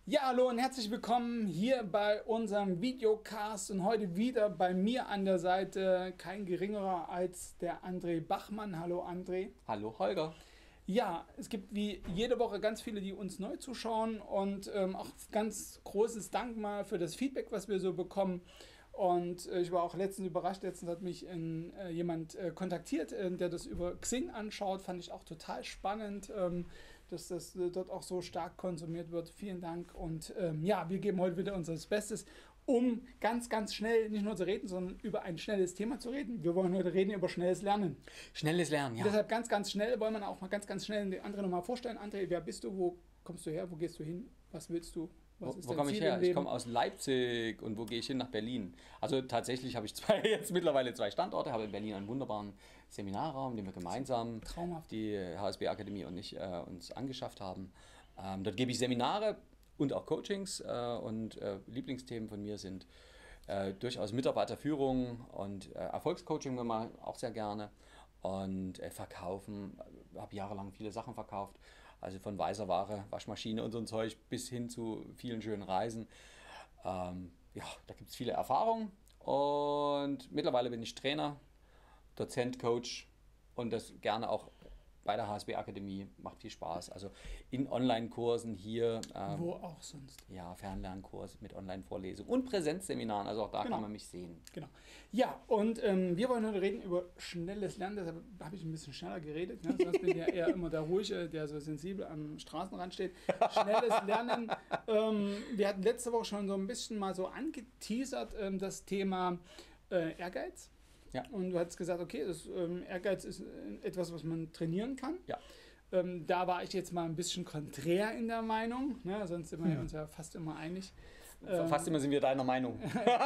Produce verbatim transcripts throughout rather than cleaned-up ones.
Ja, hallo und herzlich willkommen hier bei unserem Videocast und heute wieder bei mir an der Seite kein geringerer als der André Bachmann. Hallo André. Hallo Holger. Ja, es gibt wie jede Woche ganz viele, die uns neu zuschauen und ähm, auch ganz großes Dank mal für das Feedback, was wir so bekommen. Und äh, ich war auch letztens überrascht, letztens hat mich in, äh, jemand äh, kontaktiert, äh, der das über Xing anschaut, fand ich auch total spannend, ähm, dass das äh, dort auch so stark konsumiert wird. Vielen Dank und ähm, ja, wir geben heute wieder unser Bestes, um ganz, ganz schnell nicht nur zu reden, sondern über ein schnelles Thema zu reden. Wir wollen heute reden über schnelles Lernen. Schnelles Lernen, ja. Und deshalb ganz, ganz schnell wollen wir auch mal ganz, ganz schnell den anderen nochmal vorstellen. André, wer bist du, wo kommst du her, wo gehst du hin, was willst du? Was wo wo komme ich her? Ich komme aus Leipzig und wo gehe ich hin? Nach Berlin. Also tatsächlich habe ich zwei, jetzt mittlerweile zwei Standorte, habe in Berlin einen wunderbaren Seminarraum, den wir gemeinsam, Traumhaft. die H S B Akademie und ich, äh, uns angeschafft haben. Ähm, dort gebe ich Seminare und auch Coachings äh, und äh, Lieblingsthemen von mir sind äh, durchaus Mitarbeiterführung und äh, Erfolgscoaching wir mal auch sehr gerne und äh, verkaufen. Ich habe jahrelang viele Sachen verkauft. Also von weißer Ware, Waschmaschine und so ein Zeug bis hin zu vielen schönen Reisen. Ähm, ja, da gibt es viele Erfahrungen und mittlerweile bin ich Trainer, Dozent, Coach und das gerne auch bei der H S B Akademie. Macht viel Spaß. Also in Online-Kursen hier. Ähm, Wo auch sonst. Ja, Fernlernkurs mit Online-Vorlesungen und Präsenzseminaren. Also auch da genau. kann man mich sehen. Genau. Ja, und ähm, wir wollen heute reden über schnelles Lernen. Deshalb habe ich ein bisschen schneller geredet. Ne? Sonst bin ich ja eher immer der Ruhige, der so sensibel am Straßenrand steht. Schnelles Lernen. Ähm, wir hatten letzte Woche schon so ein bisschen mal so angeteasert, ähm, das Thema äh, Ehrgeiz. Ja. Und du hast gesagt, okay, das, ähm, Ehrgeiz ist etwas, was man trainieren kann. Ja. Ähm, da war ich jetzt mal ein bisschen konträr in der Meinung, ne? Sonst sind wir hm. uns ja fast immer einig. Fast ähm, immer sind wir deiner Meinung.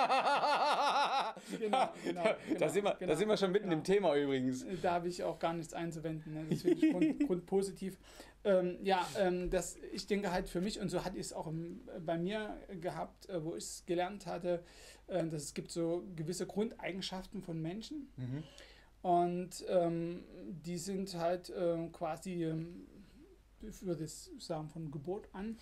genau, genau, da, genau, sind wir, genau, da sind wir schon mitten genau. im Thema übrigens. Da habe ich auch gar nichts einzuwenden. Ne? Das finde ich grund, grundpositiv. Ähm, ja, ähm, das, ich denke halt für mich, und so hatte ich es auch im, bei mir gehabt, äh, wo ich es gelernt hatte, äh, dass es gibt so gewisse Grundeigenschaften von Menschen. Mhm. Und ähm, die sind halt äh, quasi, ähm, ich würde es sagen, von Geburt an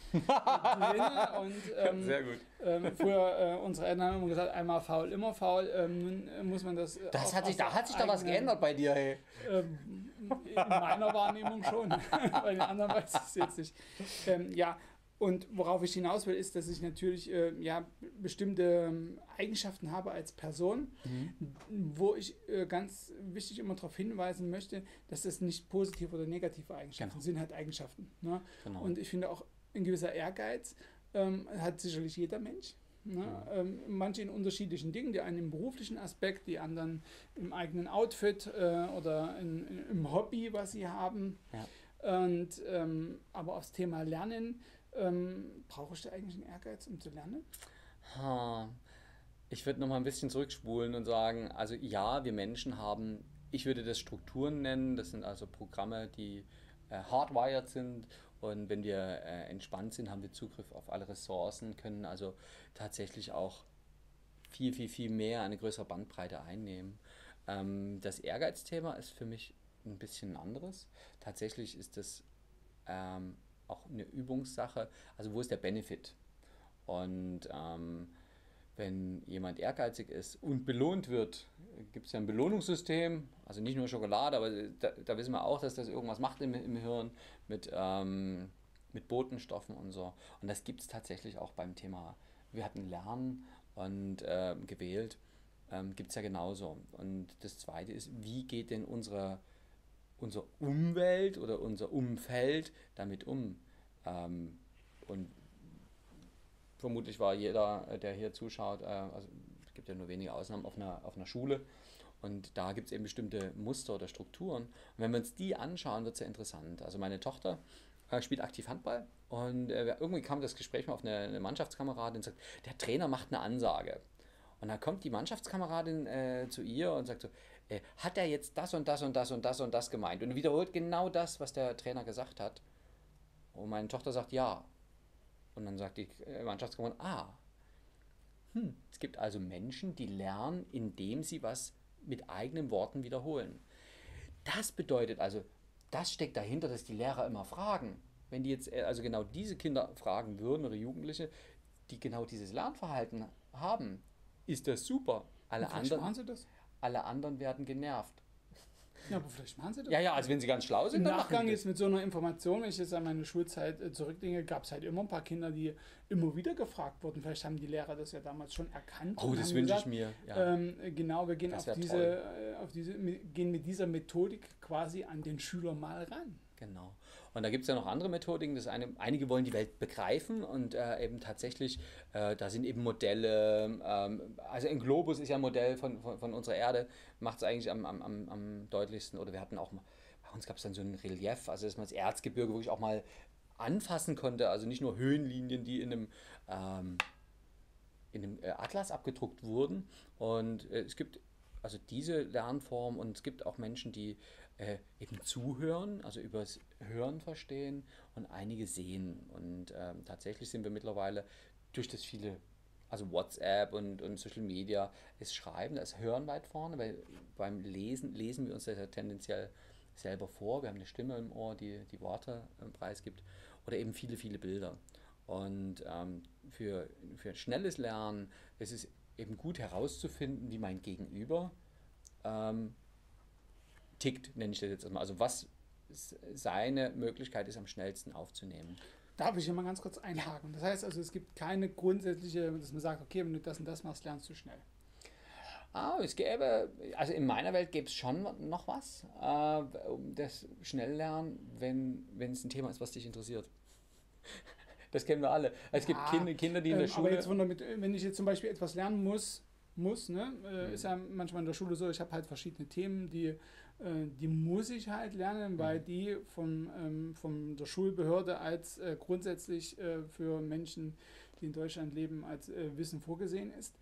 drin. Und, ähm, sehr gut. Ähm, früher, äh, unsere Eltern haben immer gesagt, einmal faul, immer faul. Ähm, nun muss man das... das hat sich, da hat sich da was geändert bei dir, hey. Ähm, in meiner Wahrnehmung schon. Bei den anderen weiß ich es jetzt nicht. Ähm, ja, und worauf ich hinaus will, ist, dass ich natürlich äh, ja, bestimmte ähm, Eigenschaften habe als Person, mhm. wo ich äh, ganz wichtig immer darauf hinweisen möchte, dass das nicht positive oder negative Eigenschaften genau. sind, halt Eigenschaften. Ne? Genau. Und ich finde auch ein gewisser Ehrgeiz ähm, hat sicherlich jeder Mensch. Ne? Ja. Ähm, manche in unterschiedlichen Dingen, die einen im beruflichen Aspekt, die anderen im eigenen Outfit äh, oder in, in, im Hobby, was sie haben. Ja. Und, ähm, aber aufs Thema Lernen, ähm, brauche ich da eigentlich einen Ehrgeiz, um zu lernen? Ha. Ich würde noch mal ein bisschen zurückspulen und sagen, also ja, wir Menschen haben, ich würde das Strukturen nennen, das sind also Programme, die äh, hardwired sind und wenn wir äh, entspannt sind, haben wir Zugriff auf alle Ressourcen, können also tatsächlich auch viel, viel, viel mehr, eine größere Bandbreite einnehmen. Ähm, das Ehrgeizthema ist für mich ein bisschen anderes. Tatsächlich ist das ähm, auch eine Übungssache. Also wo ist der Benefit? Und ähm, wenn jemand ehrgeizig ist und belohnt wird, gibt es ja ein Belohnungssystem, also nicht nur Schokolade, aber da, da wissen wir auch, dass das irgendwas macht im, im Hirn mit, ähm, mit Botenstoffen und so. Und das gibt es tatsächlich auch beim Thema, wir hatten Lernen und äh, gewählt, ähm, gibt es ja genauso. Und das Zweite ist, wie geht denn unsere unsere Umwelt oder unser Umfeld damit um. Ähm, und vermutlich war jeder, der hier zuschaut, äh, also es gibt ja nur wenige Ausnahmen, auf einer, auf einer Schule und da gibt es eben bestimmte Muster oder Strukturen. Und wenn wir uns die anschauen, wird es sehr interessant. Also meine Tochter äh, spielt aktiv Handball und äh, irgendwie kam das Gespräch mal auf eine, eine Mannschaftskameradin und sagt, der Trainer macht eine Ansage. Und dann kommt die Mannschaftskameradin äh, zu ihr und sagt so, äh, hat er jetzt das und das und das und das und das gemeint? Und wiederholt genau das, was der Trainer gesagt hat. Und meine Tochter sagt ja. Und dann sagt die äh, Mannschaftskameradin, ah, hm, es gibt also Menschen, die lernen, indem sie was mit eigenen Worten wiederholen. Das bedeutet also, das steckt dahinter, dass die Lehrer immer fragen. wenn die jetzt äh, also genau diese Kinder fragen würden oder Jugendliche, die genau dieses Lernverhalten haben, ist das super. Und Alle vielleicht anderen, machen sie das. alle anderen werden genervt. Ja, aber vielleicht machen sie das. Ja, ja, also wenn sie ganz schlau sind, Im dann machen Nachgang die jetzt das. mit so einer Information, wenn ich jetzt an meine Schulzeit äh, zurückdenke, gab es halt immer ein paar Kinder, die immer wieder gefragt wurden. Vielleicht haben die Lehrer das ja damals schon erkannt. Oh, und das haben wünsche ich gesagt, mir. Ja. ähm, genau, wir gehen Das auf wär diese, toll. äh, auf diese, gehen mit dieser Methodik quasi an den Schüler mal ran. Genau. Und da gibt es ja noch andere Methodiken. Das eine, einige wollen die Welt begreifen und äh, eben tatsächlich, äh, da sind eben Modelle, ähm, also ein Globus ist ja ein Modell von, von, von unserer Erde, macht es eigentlich am, am, am, am deutlichsten. Oder wir hatten auch mal, bei uns gab es dann so ein Relief, also dass man das Erzgebirge wirklich auch mal anfassen konnte, also nicht nur Höhenlinien, die in einem, ähm, in einem äh, Atlas abgedruckt wurden. Und äh, es gibt also diese Lernform und es gibt auch Menschen, die äh, eben zuhören, also übers Hören verstehen und einige sehen. Und ähm, tatsächlich sind wir mittlerweile durch das viele, also WhatsApp und, und Social Media, ist Schreiben, das Hören weit vorne, weil beim Lesen lesen wir uns das ja tendenziell selber vor. Wir haben eine Stimme im Ohr, die die Worte ähm, preisgibt oder eben viele, viele Bilder. Und ähm, für, für schnelles Lernen ist es eben gut herauszufinden, wie mein Gegenüber ähm, tickt, nenne ich das jetzt erstmal. Also was seine Möglichkeit ist, am schnellsten aufzunehmen. Darf ich hier mal ganz kurz einhaken? Das heißt also, es gibt keine grundsätzliche, dass man sagt, okay, wenn du das und das machst, lernst du schnell. Ah, es gäbe, also in meiner Welt gäbe es schon noch was, äh, um das Schnelllernen, wenn wenn es ein Thema ist, was dich interessiert. Das kennen wir alle. Es gibt Ja, Kinder, Kinder, die in der ähm, aber Schule. jetzt wunder mit, wenn ich jetzt zum Beispiel etwas lernen muss, muss, ne, äh, Mhm. ist ja manchmal in der Schule so, ich habe halt verschiedene Themen, die, äh, die muss ich halt lernen, weil Mhm. die von, ähm, von der Schulbehörde als äh, grundsätzlich äh, für Menschen, die in Deutschland leben, als äh, Wissen vorgesehen ist.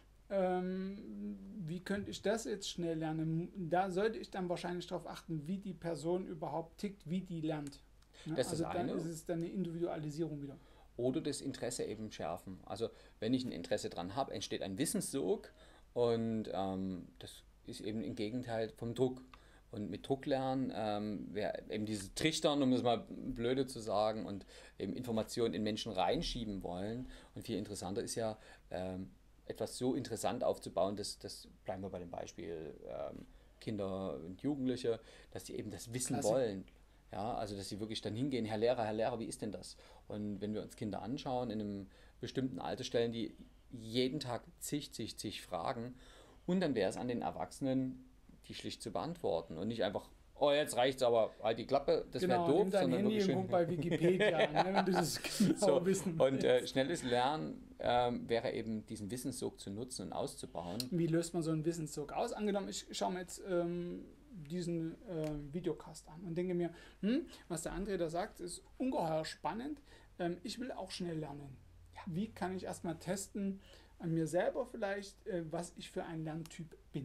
Ähm, wie könnte ich das jetzt schnell lernen? Da sollte ich dann wahrscheinlich darauf achten, wie die Person überhaupt tickt, wie die lernt. Ne? Das ist Also das dann eine. ist es dann eine Individualisierung wieder. Oder das Interesse eben schärfen. Also wenn ich ein Interesse dran habe, entsteht ein Wissenssog und ähm, das ist eben im Gegenteil vom Druck. Und mit Druck lernen ähm, wäre eben dieses Trichtern, um das mal blöde zu sagen, und eben Informationen in Menschen reinschieben wollen. Und viel interessanter ist ja, ähm, etwas so interessant aufzubauen, dass, das bleiben wir bei dem Beispiel ähm, Kinder und Jugendliche, dass sie eben das wissen Klassik. wollen. Ja, also dass sie wirklich dann hingehen, Herr Lehrer, Herr Lehrer, wie ist denn das? Und wenn wir uns Kinder anschauen, in einem bestimmten Alter stellen die jeden Tag zig, zig, zig Fragen und dann wäre es an den Erwachsenen, die schlicht zu beantworten und nicht einfach, oh, jetzt reicht's aber, halt die Klappe, das wäre Genau, doof, nimm dein sondern Handy wirklich und schön. guck bei Wikipedia, ne, wenn du das genau So, wissen und äh, willst. schnelles Lernen ähm, wäre eben diesen Wissenssog zu nutzen und auszubauen. Wie löst man so einen Wissenszug aus? Angenommen, ich schaue mir jetzt ähm, diesen äh, Videocast an und denke mir, hm, was der André da sagt, ist ungeheuer spannend. Ähm, ich will auch schnell lernen. Wie kann ich erstmal testen, an mir selber vielleicht, äh, was ich für ein Lerntyp bin?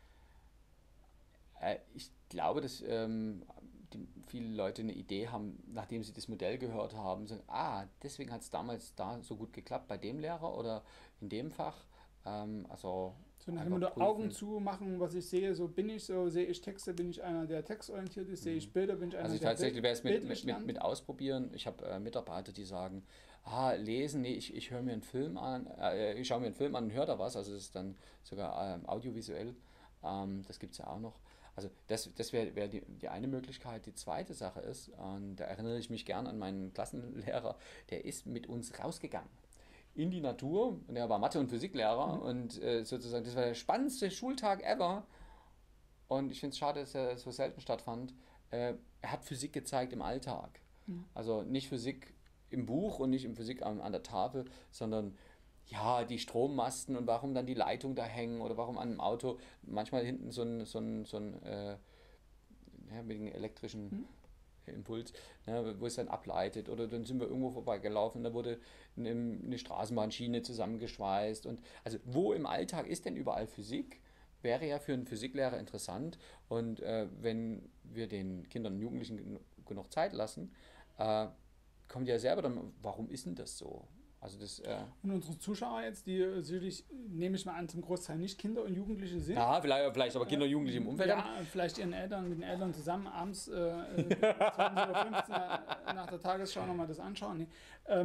Äh, ich glaube, dass ähm, die, viele Leute eine Idee haben, nachdem sie das Modell gehört haben, sagen, ah, deswegen hat es damals da so gut geklappt bei dem Lehrer oder in dem Fach. Ähm, also So nach dem einfach Motto, Augen prüfen. zu machen, was ich sehe, so bin ich, so sehe ich Texte, bin ich einer, der textorientiert ist, sehe ich Bilder, bin ich einer, Also ich der tatsächlich bild, wäre es mit, bildlich mit, mit, lernt. mit ausprobieren. Ich habe äh, Mitarbeiter, die sagen, ah, lesen, nee, ich, ich höre mir einen Film an, äh, ich schaue mir einen Film an und höre da was. Also das ist dann sogar ähm, audiovisuell. Ähm, das gibt es ja auch noch. Also das, das wäre wär die, die eine Möglichkeit. Die zweite Sache ist, und da erinnere ich mich gern an meinen Klassenlehrer, der ist mit uns rausgegangen in die Natur. Und er war Mathe- und Physiklehrer Mhm. und äh, sozusagen, das war der spannendste Schultag ever. Und ich finde es schade, dass er so selten stattfand. Äh, er hat Physik gezeigt im Alltag. Mhm. Also nicht Physik im Buch und nicht in Physik an, an der Tafel, sondern ja, die Strommasten und warum dann die Leitung da hängen oder warum an einem Auto manchmal hinten so ein, so ein, so ein äh, ja, mit dem elektrischen Mhm. Impuls, ne, wo es dann ableitet. Oder dann sind wir irgendwo vorbeigelaufen, da wurde eine, eine Straßenbahnschiene zusammengeschweißt. Und also wo im Alltag ist denn überall Physik? Wäre ja für einen Physiklehrer interessant. Und äh, wenn wir den Kindern und Jugendlichen genug Zeit lassen, äh, kommen die ja selber dann, warum ist denn das so? Also das, äh, Und unsere Zuschauer jetzt, die äh, sicherlich, nehme ich mal an, zum Großteil nicht Kinder und Jugendliche sind. ja, vielleicht, vielleicht aber Kinder und Jugendliche im Umfeld haben. Ja, vielleicht ihren Eltern, mit den Eltern zusammen abends äh, äh, zwanzig Uhr fünfzehn nach der Tagesschau nochmal das anschauen. Nee.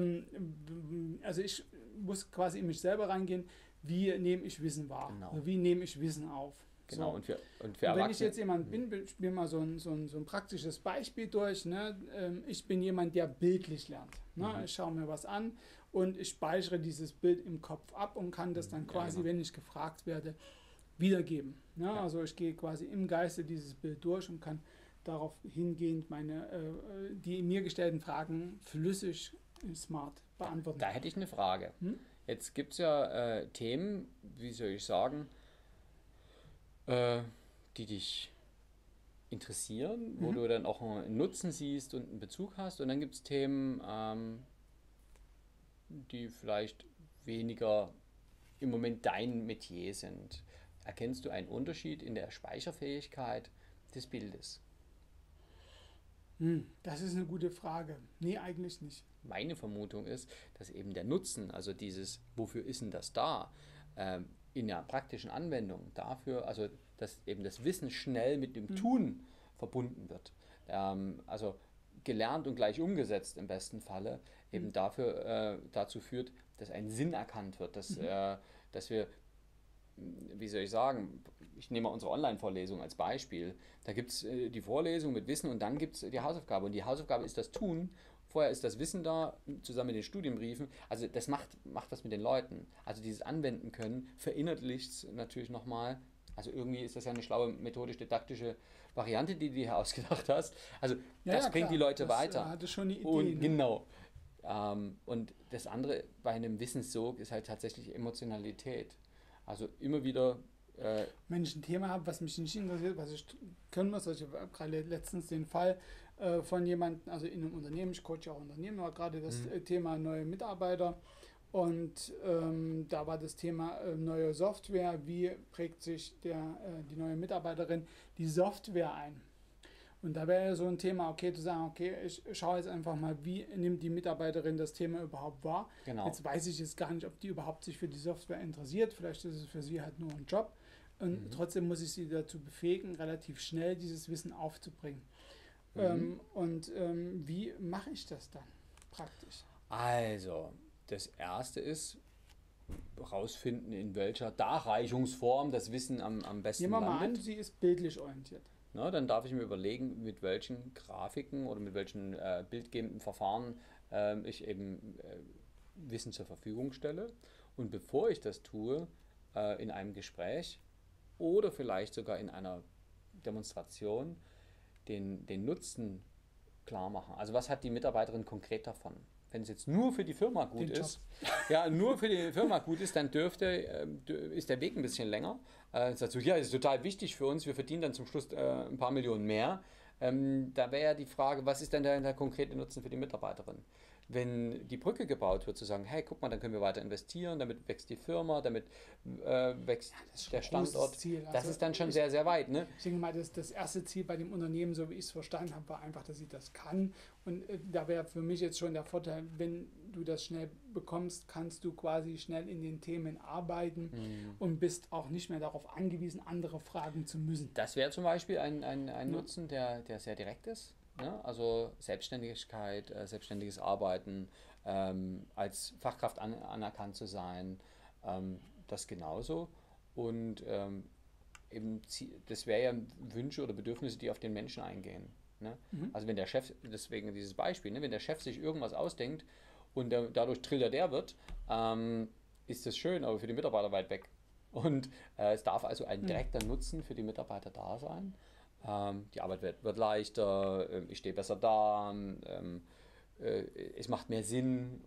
Ähm, also ich muss quasi in mich selber reingehen, wie nehme ich Wissen wahr? Genau. Wie nehme ich Wissen auf? Genau, So. und für, und für Und wenn ich Erwachsene. jetzt jemand bin, ich spiele mal so ein, so, ein, so ein praktisches Beispiel durch. Ne? Ähm, Ich bin jemand, der bildlich lernt. Ne? Mhm. Ich schaue mir was an und ich speichere dieses Bild im Kopf ab und kann das dann Ja, quasi, genau. wenn ich gefragt werde, wiedergeben. Ne? Ja. Also ich gehe quasi im Geiste dieses Bild durch und kann darauf hingehend meine äh, die mir gestellten Fragen flüssig, smart beantworten. Da hätte ich eine Frage. Hm? Jetzt gibt es ja äh, Themen, wie soll ich sagen, äh, die dich interessieren, wo Mhm. du dann auch einen Nutzen siehst und einen Bezug hast. Und dann gibt es Themen, ähm, die vielleicht weniger im Moment dein Metier sind. Erkennst du einen Unterschied in der Speicherfähigkeit des Bildes? Hm, das ist eine gute Frage. Nee, eigentlich nicht. Meine Vermutung ist, dass eben der Nutzen, also dieses, wofür ist denn das da, ähm, in der praktischen Anwendung dafür, also dass eben das Wissen schnell mit dem Hm. Tun verbunden wird. Ähm, also gelernt und gleich umgesetzt im besten Falle, eben Hm. dafür, äh, dazu führt, dass ein Sinn erkannt wird, dass, Mhm. äh, dass wir, wie soll ich sagen, ich nehme mal unsere Online-Vorlesung als Beispiel. Da gibt es äh, die Vorlesung mit Wissen und dann gibt es die Hausaufgabe. Und die Hausaufgabe ist das Tun. Vorher ist das Wissen da, zusammen mit den Studienbriefen. Also das macht, macht was mit den Leuten. Also dieses Anwenden können, verinnerlicht natürlich nochmal. Also irgendwie ist das ja eine schlaue methodisch-didaktische Variante, die du dir ausgedacht hast. Also Ja, das ja, bringt klar. die Leute Das, weiter. Äh, hatte schon eine Idee. Und Ne? genau. Ähm, und das andere bei einem Wissenssog ist halt tatsächlich Emotionalität. Also immer wieder, äh, Wenn ich ein Thema habe, was mich nicht interessiert, was ich können muss, also ich habe gerade letztens den Fall äh, von jemandem, also in einem Unternehmen, ich coache ja auch Unternehmen, war gerade das Mhm. äh, Thema neue Mitarbeiter und ähm, da war das Thema äh, neue Software, wie prägt sich der, äh, die neue Mitarbeiterin die Software ein? Und da wäre ja so ein Thema, okay, zu sagen, okay, ich schaue jetzt einfach mal, wie nimmt die Mitarbeiterin das Thema überhaupt wahr. genau. Jetzt weiß ich jetzt gar nicht, ob die überhaupt sich für die Software interessiert. Vielleicht ist es für sie halt nur ein Job. Und Mhm. trotzdem muss ich sie dazu befähigen, relativ schnell dieses Wissen aufzubringen. Mhm. Ähm, und ähm, wie mache ich das dann praktisch? Also, das erste ist, herausfinden, in welcher Darreichungsform das Wissen am, am besten Nehmen wir mal an, landet. sie ist bildlich orientiert. Na, dann darf ich mir überlegen, mit welchen Grafiken oder mit welchen äh, bildgebenden Verfahren ähm, ich eben äh, Wissen zur Verfügung stelle. Und bevor ich das tue, äh, in einem Gespräch oder vielleicht sogar in einer Demonstration, den, den Nutzen klar machen. Also was hat die Mitarbeiterin konkret davon? Wenn es jetzt nur für die Firma gut Den Job. ist, ja, nur für die Firma gut ist, dann dürfte, äh, dür- ist der Weg ein bisschen länger. Äh, sagst du, ja, das ist total wichtig für uns, wir verdienen dann zum Schluss äh, ein paar Millionen mehr. Ähm, da wäre ja die Frage, was ist denn der, der konkrete Nutzen für die Mitarbeiterin? Wenn die Brücke gebaut wird, zu sagen, hey, guck mal, dann können wir weiter investieren, damit wächst die Firma, damit äh, wächst Das ist der ein großes Standort. Ziel. Das Also ist dann schon ich- sehr, sehr weit. Ne? Ich denke mal, das, das erste Ziel bei dem Unternehmen, so wie ich es verstanden habe, war einfach, dass sie das kann. Und äh, da wäre für mich jetzt schon der Vorteil, wenn du das schnell bekommst, kannst du quasi schnell in den Themen arbeiten Mhm. und bist auch nicht mehr darauf angewiesen, andere fragen zu müssen. Das wäre zum Beispiel ein, ein, ein Ja. Nutzen, der, der sehr direkt ist. Ne? Also Selbstständigkeit, äh, selbstständiges Arbeiten, ähm, als Fachkraft an, anerkannt zu sein, ähm, das genauso. Und ähm, eben, zie- das wäre ja Wünsche oder Bedürfnisse, die auf den Menschen eingehen. Ne? Mhm. Also wenn der Chef, deswegen dieses Beispiel, ne? Wenn der Chef sich irgendwas ausdenkt und der, dadurch Trilliardär wird, ähm, ist das schön, aber für die Mitarbeiter weit weg. Und äh, es darf also ein Mhm. direkter Nutzen für die Mitarbeiter da sein. Ähm, die Arbeit wird, wird leichter, äh, ich stehe besser da, ähm, äh, es macht mehr Sinn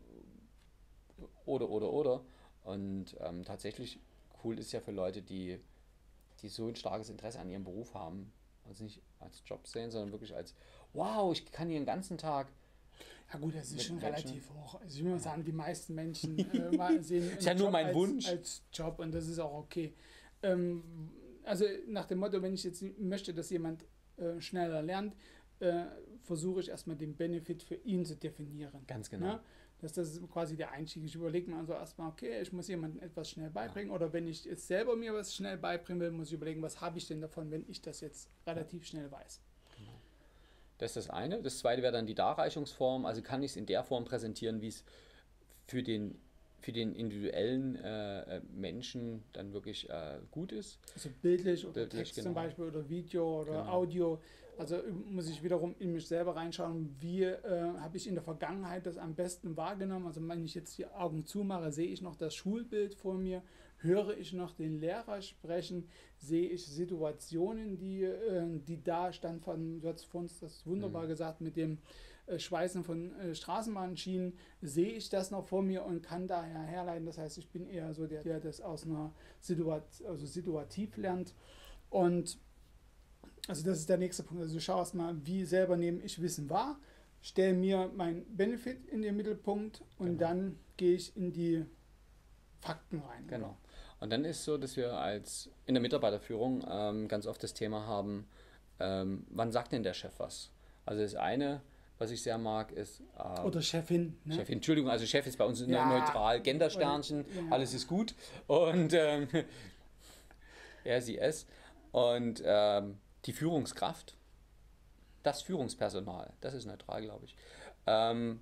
oder, oder, oder. Und ähm, tatsächlich cool ist ja für Leute, die, die so ein starkes Interesse an ihrem Beruf haben, also nicht als Job sehen, sondern wirklich als, wow, ich kann hier den ganzen Tag. Ja gut, das ist Mit schon Menschen. relativ hoch. Also ich würde mal sagen, die meisten Menschen äh, mal sehen Ist ja einen nur Job mein als, Wunsch. als Job und das ist auch okay. Ähm, also nach dem Motto, wenn ich jetzt möchte, dass jemand äh, schneller lernt, äh, versuche ich erstmal den Benefit für ihn zu definieren. Ganz genau. Ne? Das, das ist quasi der Einstieg. Ich überlege mir also erstmal, okay, ich muss jemandem etwas schnell beibringen oder wenn ich jetzt selber mir was schnell beibringen will, muss ich überlegen, was habe ich denn davon, wenn ich das jetzt relativ schnell weiß. Genau. Das ist das eine. Das zweite wäre dann die Darreichungsform. Also kann ich es in der Form präsentieren, wie es für den, für den individuellen äh, Menschen dann wirklich äh, gut ist. Also bildlich oder Bildlich, Text genau. zum Beispiel oder Video oder Genau. Audio. Also muss ich wiederum in mich selber reinschauen, wie äh, habe ich in der Vergangenheit das am besten wahrgenommen. Also wenn ich jetzt die Augen zumache, sehe ich noch das Schulbild vor mir, höre ich noch den Lehrer sprechen, sehe ich Situationen, die, äh, die da standen. Du hast vorhin das wunderbar Mhm. gesagt mit dem äh, Schweißen von äh, Straßenbahnschienen, sehe ich das noch vor mir und kann daher herleiten. Das heißt, ich bin eher so der, der das aus einer Situat also situativ lernt. Und also das ist der nächste Punkt. Also du schaust mal, wie selber nehme ich Wissen wahr, stelle mir mein Benefit in den Mittelpunkt und Genau. dann gehe ich in die Fakten rein. Genau. Und dann ist so, dass wir als in der Mitarbeiterführung ähm, ganz oft das Thema haben, ähm, wann sagt denn der Chef was? Also das eine, was ich sehr mag, ist äh, Oder Chefin. Ne? Chefin, Entschuldigung, also Chef ist bei uns Ja. neutral, Gendersternchen, Ja. alles ist gut und ähm, er, sie, es und ähm, die Führungskraft, das Führungspersonal, das ist neutral, glaube ich, ähm,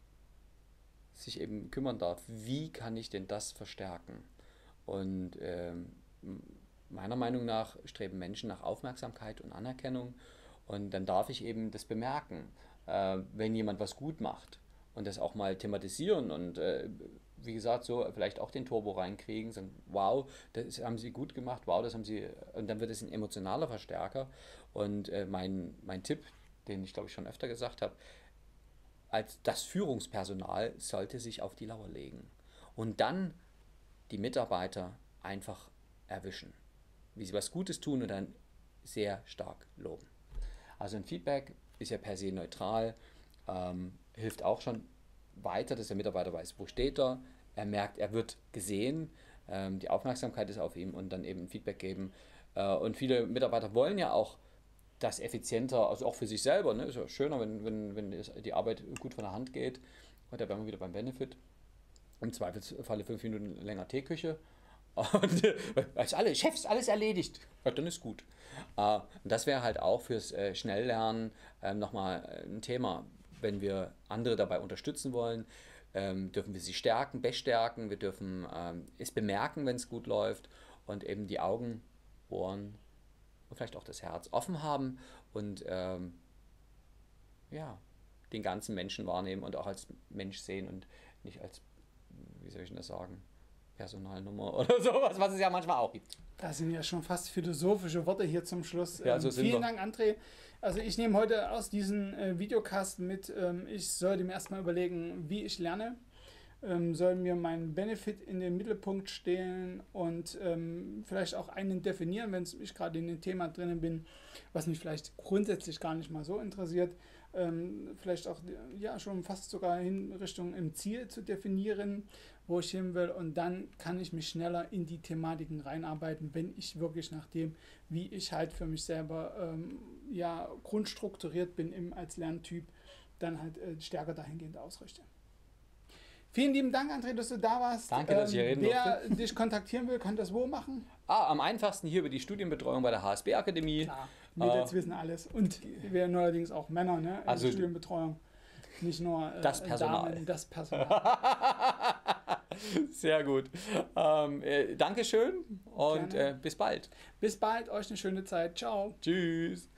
sich eben kümmern darf, wie kann ich denn das verstärken? Und ähm, meiner Meinung nach streben Menschen nach Aufmerksamkeit und Anerkennung und dann darf ich eben das bemerken, äh, wenn jemand was gut macht und das auch mal thematisieren und äh, wie gesagt, so vielleicht auch den Turbo reinkriegen, sagen, wow, das haben sie gut gemacht, wow, das haben sie, und dann wird es ein emotionaler Verstärker. Und äh, mein, mein Tipp, den ich glaube ich schon öfter gesagt habe, als das Führungspersonal sollte sich auf die Lauer legen und dann die Mitarbeiter einfach erwischen, wie sie was Gutes tun und dann sehr stark loben. Also ein Feedback ist ja per se neutral, ähm, hilft auch schon weiter, dass der Mitarbeiter weiß, wo steht er, er merkt, er wird gesehen, ähm, die Aufmerksamkeit ist auf ihm und dann eben Feedback geben. Äh, und viele Mitarbeiter wollen ja auch das effizienter, also auch für sich selber. Ne? Ist ja schöner, wenn, wenn, wenn die Arbeit gut von der Hand geht. Und da wären wir wieder beim Benefit. Im Zweifelsfalle fünf Minuten länger Teeküche. Und weil alle Chefs alles erledigt. Ja, dann ist gut. Äh, und das wäre halt auch fürs äh, Schnelllernen äh, nochmal ein Thema. Wenn wir andere dabei unterstützen wollen, ähm, dürfen wir sie stärken, bestärken, wir dürfen ähm, es bemerken, wenn es gut läuft und eben die Augen, Ohren und vielleicht auch das Herz offen haben und ähm, ja, den ganzen Menschen wahrnehmen und auch als Mensch sehen und nicht als, wie soll ich denn das sagen, Personalnummer oder sowas, was es ja manchmal auch gibt. Das sind ja schon fast philosophische Worte hier zum Schluss. Ja, so ähm, sind vielen wir. Dank, André. Also ich nehme heute aus diesem äh, Videocast mit, ähm, ich sollte mir erstmal überlegen, wie ich lerne, ähm, soll mir mein Benefit in den Mittelpunkt stellen und ähm, vielleicht auch einen definieren, wenn ich gerade in dem Thema drinnen bin, was mich vielleicht grundsätzlich gar nicht mal so interessiert. Ähm, vielleicht auch ja schon fast sogar in Richtung im Ziel zu definieren, wo ich hin will, und dann kann ich mich schneller in die Thematiken reinarbeiten, wenn ich wirklich nach dem, wie ich halt für mich selber ähm, ja grundstrukturiert bin im, als Lerntyp, dann halt äh, stärker dahingehend ausrichte. Vielen lieben Dank, André, dass du da warst. Danke, dass ich hier reden Wer dich kontaktieren will, kann das wo machen? Ah, am einfachsten hier über die Studienbetreuung bei der H S B-Akademie. Klar, Mädels Äh, wissen alles. Und wir neuerdings auch Männer, ne? In Also- der Studienbetreuung. Nicht nur äh, Das Personal. Damen, das Personal. Sehr gut. Ähm, äh, Dankeschön und Gerne. äh, bis bald. Bis bald, euch eine schöne Zeit. Ciao. Tschüss.